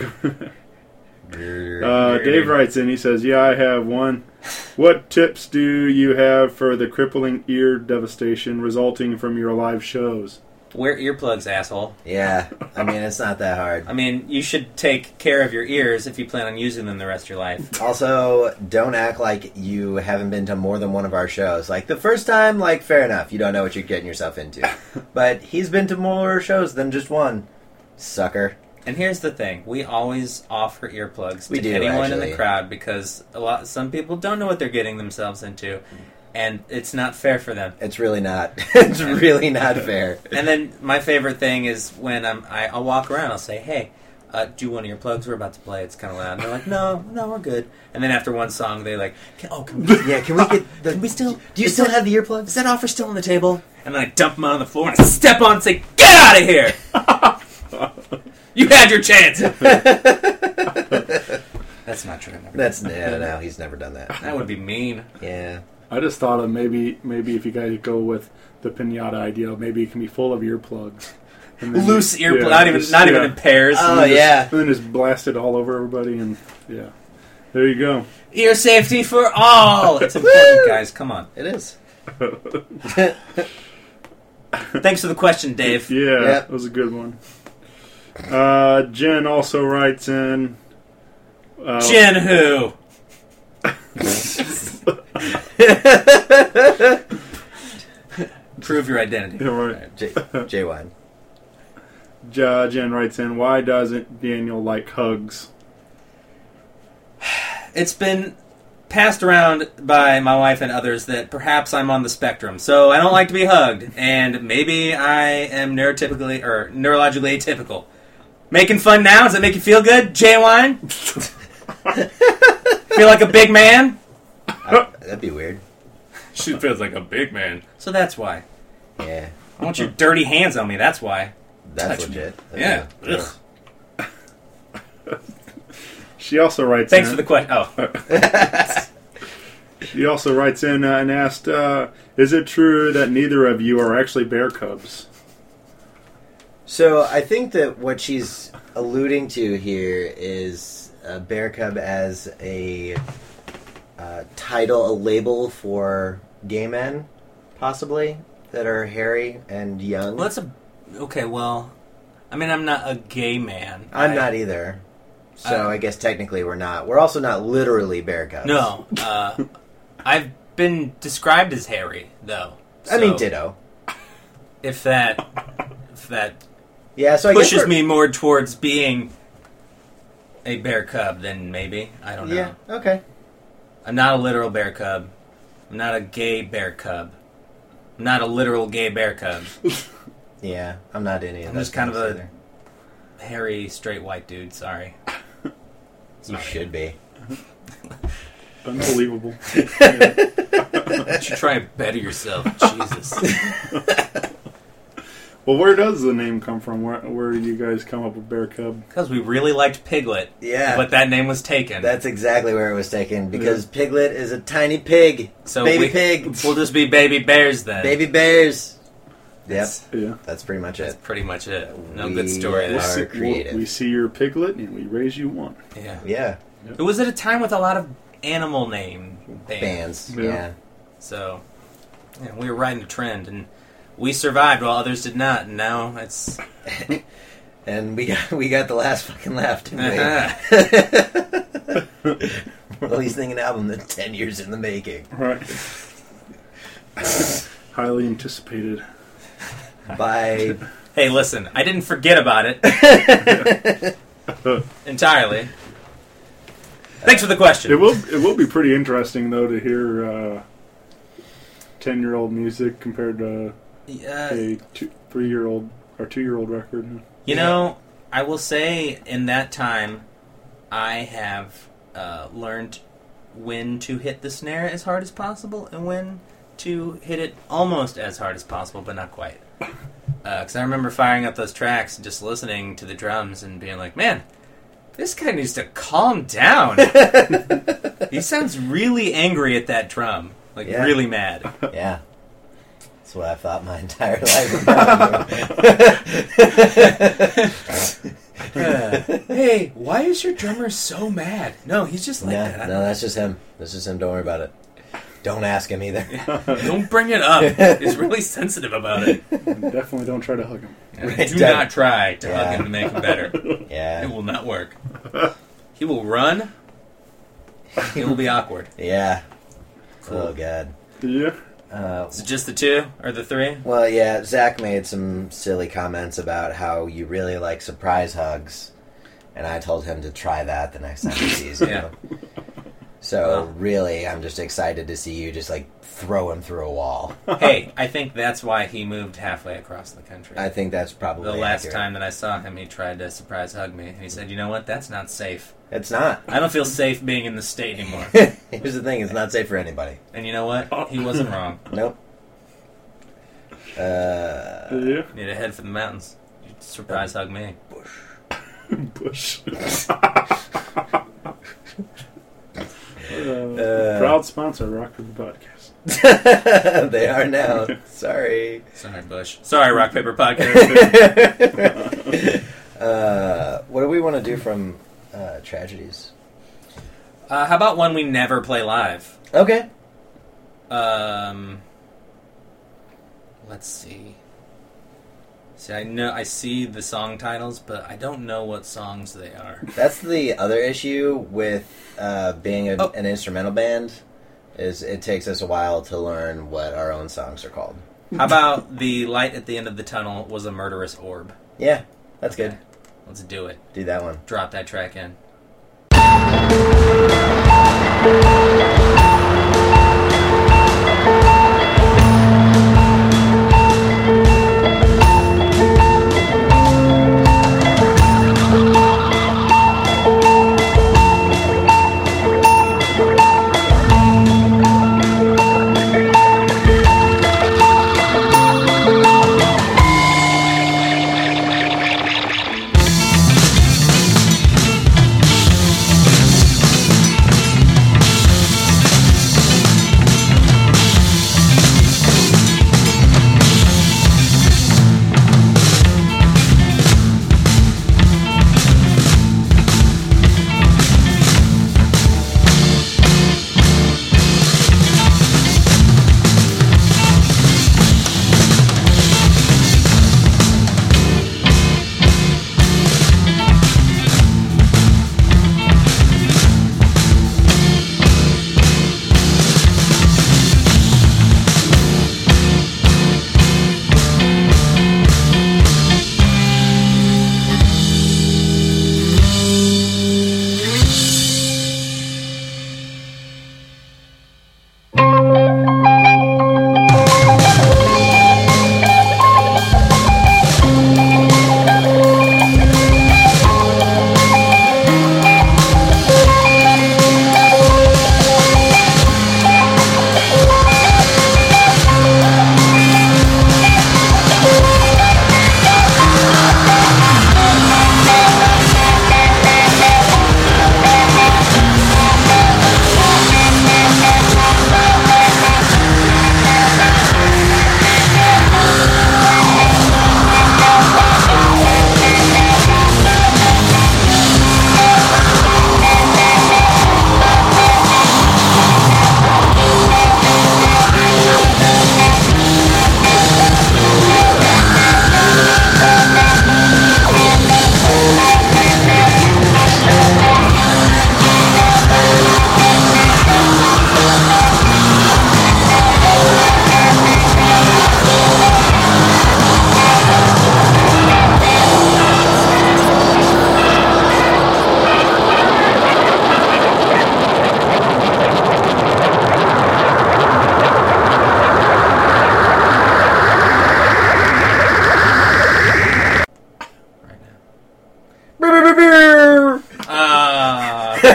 S1: Dave writes in, he says, yeah, I have one. What tips do you have for the crippling ear devastation resulting from your live shows?
S3: Wear earplugs, asshole.
S4: Yeah, I mean, it's not that hard.
S3: I mean, you should take care of your ears if you plan on using them the rest of your life.
S4: Also, don't act like you haven't been to more than one of our shows. Like, the first time, like, fair enough. You don't know what you're getting yourself into. But he's been to more shows than just one. Sucker.
S3: And here's the thing: we always offer earplugs to
S4: do,
S3: anyone
S4: actually.
S3: in the crowd because some people don't know what they're getting themselves into, and it's not fair for them.
S4: It's really not. It's really not fair.
S3: And then my favorite thing is when I'll walk around, I'll say, "Hey, do you want earplugs? We're about to play. It's kind of loud." And they're like, "No, we're good." And then after one song, they're like, can we get the? Can we still?
S4: Do you still have the earplugs?
S3: Is that offer still on the table? And then I dump them on the floor and I step on and say, "Get out of here!" You had your chance. That's not true.
S4: No, he's never done that.
S3: That would be mean.
S4: Yeah.
S1: I just thought of maybe if you guys go with the pinata idea, maybe it can be full of earplugs.
S3: Loose earplugs, not even in pairs.
S4: Oh, yeah.
S1: And then just blast it all over everybody, and yeah. There you go.
S3: Ear safety for all. It's important, guys. Come on.
S4: It is.
S3: Thanks for the question, Dave.
S1: Yeah,
S4: Yep.
S1: that was a good one. Jen also writes in.
S3: Jen who? Prove your identity.
S1: Yeah, right.
S4: J1.
S1: Jen writes in, why doesn't Daniel like hugs?
S3: It's been passed around by my wife and others that perhaps I'm on the spectrum, so I don't like to be hugged, and maybe I am neurologically atypical. Making fun now? Does it make you feel good, J-Wine? Feel like a big man?
S4: That'd be weird.
S3: She feels like a big man. So that's why.
S4: Yeah.
S3: I want your dirty hands on me, that's why.
S4: That's
S3: Touch me.
S4: legit.
S3: Yeah.
S4: Ugh.
S1: She also writes
S3: Thanks
S1: in.
S3: for the question. Oh.
S1: She also writes in and asked, is it true that neither of you are actually bear cubs?
S4: So I think that what she's alluding to here is bear cub as a title, a label for gay men, possibly, that are hairy and young.
S3: Well, okay, well, I mean, I'm not a gay man.
S4: I'm not either. So I guess technically we're not. We're also not literally bear cubs.
S3: No. I've been described as hairy, though.
S4: I mean, ditto.
S3: If that
S4: Yeah, so I
S3: pushes
S4: guess
S3: me more towards being a bear cub, then maybe. I don't know.
S4: Yeah, okay.
S3: I'm not a literal bear cub. I'm not a gay bear cub. I'm not a literal gay bear cub.
S4: Yeah, I'm not any of
S3: I'm
S4: that.
S3: just kind of a
S4: either.
S3: hairy, straight white dude. Sorry.
S4: You should be.
S1: Unbelievable.
S3: You should try and better yourself. Jesus.
S1: Well, where does the name come from? Where did you guys come up with bear cub?
S3: Because we really liked Piglet.
S4: Yeah.
S3: But that name was taken.
S4: That's exactly where it was taken, because Piglet is a tiny pig.
S3: So
S4: baby pig.
S3: We'll just be baby bears then.
S4: Baby bears. Yep.
S1: Yeah.
S4: That's pretty much
S3: That's
S4: it.
S3: pretty much it. No
S4: We
S3: good story
S4: are
S3: there.
S4: creative.
S1: We see your piglet and we raise you one.
S3: Yeah.
S4: Yeah.
S3: It was at a time with a lot of animal name bands.
S4: Bands.
S1: Yeah.
S4: Yeah.
S3: So, yeah, we were riding a trend, and We survived while others did not, and now it's...
S4: And we got the last fucking laugh, didn't we? Releasing an album that's 10 years in the making.
S1: Right. Highly anticipated.
S4: By...
S3: Hey, listen, I didn't forget about it. Entirely. Thanks for the question.
S1: It will be pretty interesting, though, to hear 10-year-old music compared to a 3-year-old or 2-year-old record.
S3: You know, I will say in that time, I have learned when to hit the snare as hard as possible and when to hit it almost as hard as possible, but not quite. Because I remember firing up those tracks and just listening to the drums and being like, man, this guy needs to calm down. He sounds really angry at that drum. Like, really mad.
S4: Yeah. That's what I've thought my entire life about.
S3: Hey, why is your drummer so mad? No, he's just like that.
S4: No, that's just him. That's just him. Don't worry about it. Don't ask him either.
S3: Don't bring it up. He's really sensitive about it.
S1: Definitely don't try to hug him.
S3: Do not try to hug him to make him better.
S4: Yeah.
S3: It will not work. He will run. It will be awkward.
S4: Yeah.
S3: Cool.
S4: Oh, God.
S1: Yeah.
S3: Is it just the 2 or the 3?
S4: Well, yeah, Zach made some silly comments about how you really like surprise hugs, and I told him to try that the next time he sees you.
S3: Yeah.
S4: So, really, I'm just excited to see you just, like, throw him through a wall.
S3: Hey, I think that's why he moved halfway across the country.
S4: I think that's probably
S3: the last
S4: accurate.
S3: time that I saw him, he tried to surprise hug me. And he said, you know what? That's not safe.
S4: It's not.
S3: I don't feel safe being in the state anymore.
S4: Here's the thing, it's not safe for anybody.
S3: And you know what? He wasn't wrong.
S4: Nope.
S1: Yeah.
S3: You need to head for the mountains. You surprise hug me.
S1: Bush. Proud sponsor, Rock Paper Podcast.
S4: They are now. Sorry.
S3: Sorry, Bush. Sorry, Rock Paper Podcast.
S4: What do we want to do from Tragedies?
S3: How about one we never play live?
S4: Okay.
S3: Let's see. See, I see the song titles, but I don't know what songs they are.
S4: That's the other issue with being an instrumental band, is it takes us a while to learn what our own songs are called.
S3: How about the light at the end of the tunnel was a murderous orb?
S4: Yeah, that's good.
S3: Let's do it.
S4: Do that one.
S3: Drop that track in.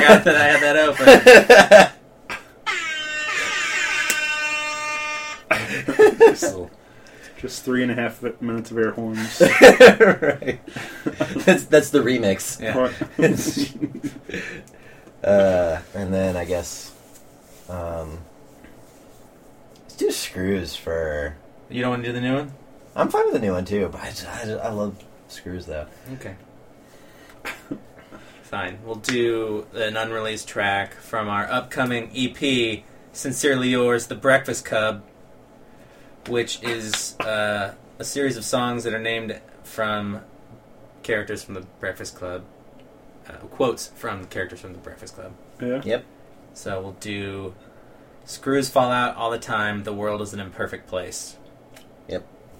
S3: forgot that I had that open.
S1: So, just 3.5 minutes of air horns.
S4: Right. That's the remix.
S3: Yeah.
S4: And then I guess let's do Screws for.
S3: You don't want to do the new one?
S4: I'm fine with the new one too, but I love Screws though.
S3: Okay. Fine. We'll do an unreleased track from our upcoming EP, Sincerely Yours, The Breakfast Club, which is a series of songs that are named from characters from the Breakfast Club. Quotes from the characters from the Breakfast Club.
S1: Yeah.
S4: Yep.
S3: So we'll do Screws Fall Out All the Time, The World is an Imperfect Place.
S4: Yep.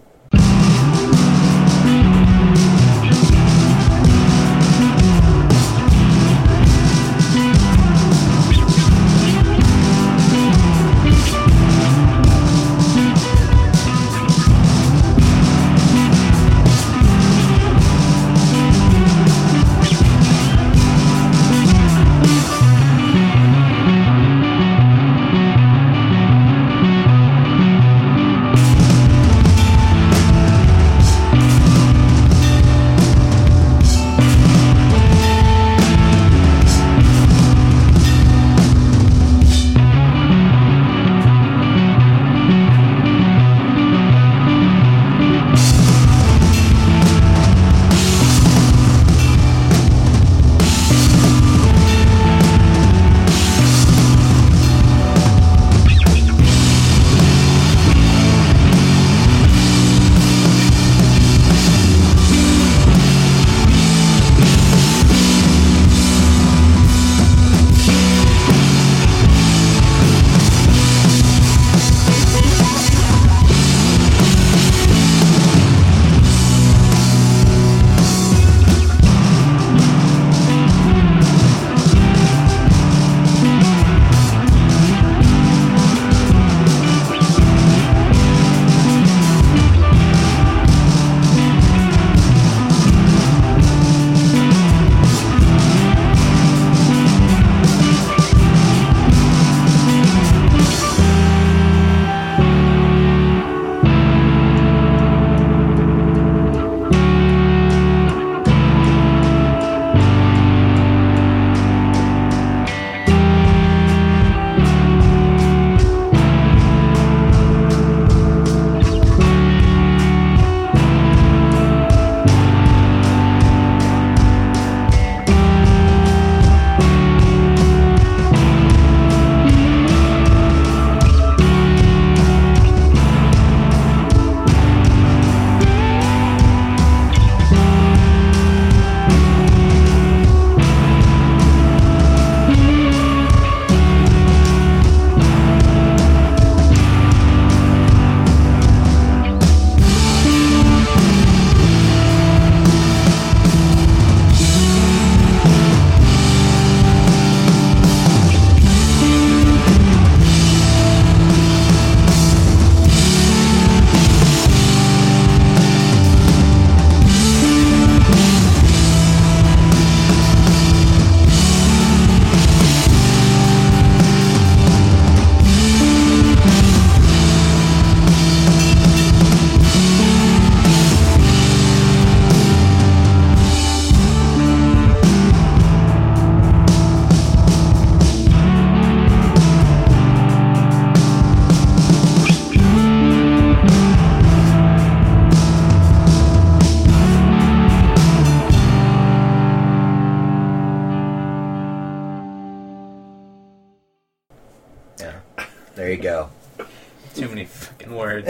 S4: There you go.
S3: Too many fucking words.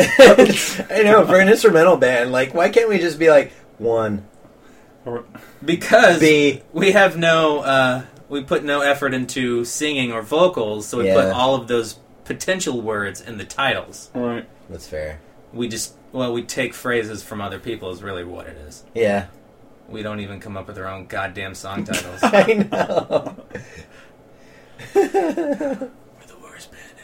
S4: I know, for an instrumental band, like, why can't we just be like, one?
S3: Because
S4: B.
S3: we have no, we put no effort into singing or vocals, so we put all of those potential words in the titles.
S1: Right.
S4: That's fair.
S3: We just, we take phrases from other people is really what it is.
S4: Yeah.
S3: We don't even come up with our own goddamn song titles.
S4: I know.
S3: We're the worst band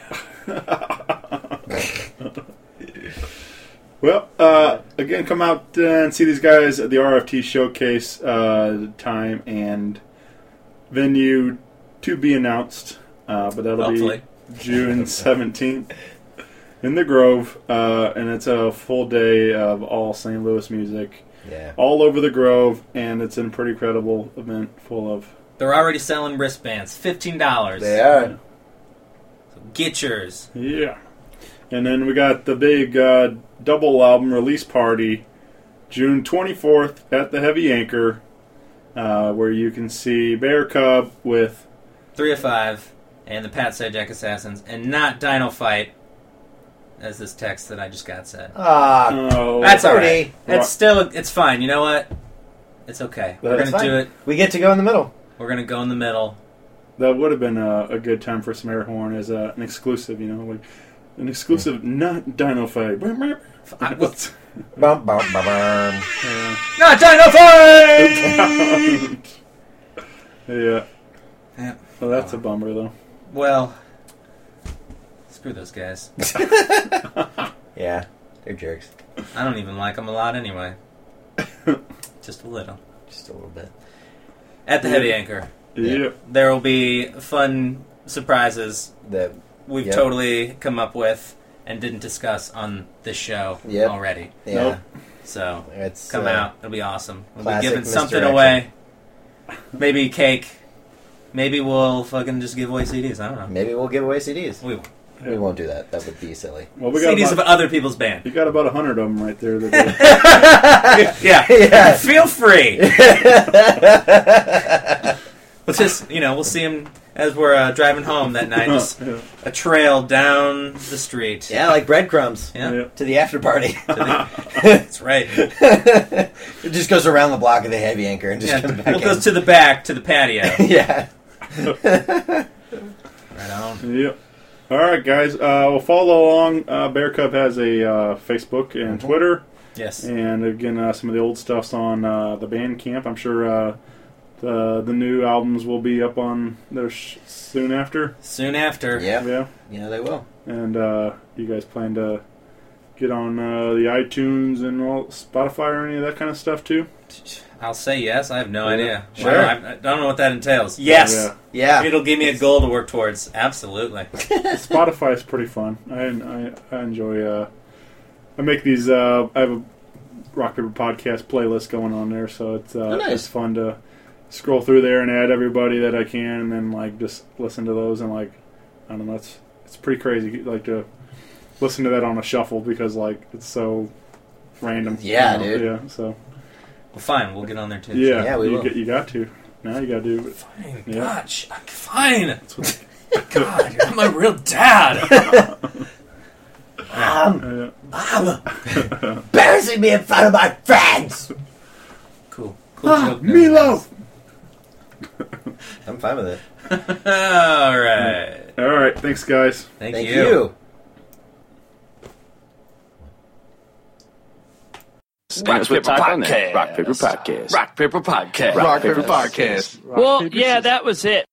S3: ever.
S1: Well, again, come out and see these guys at the RFT Showcase time and venue. to be announced, but that'll
S3: Hopefully.
S1: be June 17th in the Grove, and it's a full day of all St. Louis music.
S4: Yeah.
S1: All over the Grove, and it's a pretty credible event full of...
S3: They're already selling wristbands. $15.
S4: They are.
S3: So get yours.
S1: Yeah. And then we got the big double album release party, June 24th at the Heavy Anchor, where you can see Bear Cub with
S3: 3 of 5 and the Pat Sajak Assassins, and not Dino Fight, as this text that I just got said. That's all right. It's fine. You know what? It's okay. We're going to do it.
S4: We get to go in the middle.
S3: We're going to go in the middle.
S1: That would have been a good time for some air horn as an exclusive, like an exclusive, not Dino Fight.
S4: Bum, bum, bum, bum.
S3: Not Dino Fight!
S1: Yeah.
S3: Yeah.
S1: Well, that's a bummer, though.
S3: Well, screw those guys.
S4: Yeah, they're jerks.
S3: I don't even like them a lot anyway. Just a little.
S4: Just a little bit.
S3: At the Heavy Anchor.
S1: Yeah.
S3: There will be fun surprises
S4: That
S3: we've totally come up with and didn't discuss on this show already.
S4: Yeah.
S1: Nope.
S3: So,
S4: It's
S3: come out. It'll be awesome. We'll be
S4: classic
S3: giving something
S4: misdirection.
S3: away. Maybe cake. Maybe we'll fucking just give away CDs. I don't know.
S4: Maybe we'll give away CDs.
S3: We won't.
S4: We won't do that. That would be silly.
S1: Well, we got
S3: CDs of other people's band.
S1: You got about 100 of them right there.
S3: Yeah.
S4: Yeah.
S3: Feel free. We'll just, we'll see him as we're driving home that night. Just a trail down the street.
S4: Yeah, like breadcrumbs.
S3: Yeah.
S4: To the after party.
S3: That's right.
S4: It just goes around the block of the Heavy Anchor and just comes back
S3: It
S4: in.
S3: goes to the back, to the patio.
S4: Yeah.
S3: Right on.
S1: Yep. All right, guys. We'll follow along. Bear Cub has a Facebook and Twitter.
S3: Yes.
S1: And again, some of the old stuff's on the Bandcamp. I'm sure the new albums will be up on there soon after.
S3: Soon after.
S4: Yeah.
S1: Yeah.
S4: Yeah, they will.
S1: And you guys plan to get on the iTunes and all, Spotify or any of that kind of stuff too?
S3: I'll say yes. I have no idea.
S4: Sure.
S3: I don't know what that entails. Yes.
S4: Yeah.
S3: It'll give me a goal to work towards. Absolutely.
S1: Spotify is pretty fun. I enjoy. I make these. I have a Rock Paper Podcast playlist going on there, so it's
S4: nice.
S1: it's fun to scroll through there and add everybody that I can, and then just listen to those and I don't know. It's pretty crazy to listen to that on a shuffle because it's so random.
S4: Yeah, dude.
S1: Yeah. So.
S3: Well, fine. We'll get on there too.
S1: Yeah.
S4: Yeah, we will.
S1: You got to. Now you got to do it.
S3: Fine.
S1: Yeah.
S3: Gosh. Fine. God, you're not my real dad.
S4: Mom, embarrassing me in front of my friends.
S3: Cool joke.
S1: Milo.
S4: I'm fine with it.
S3: All right.
S1: All right. Thanks, guys.
S3: Thank
S4: Thank
S3: you.
S4: you.
S6: Rock Paper Podcast. Rock Paper Podcast. Rock Paper Podcast. Rock Paper Podcast.
S5: Well, yeah, that was it.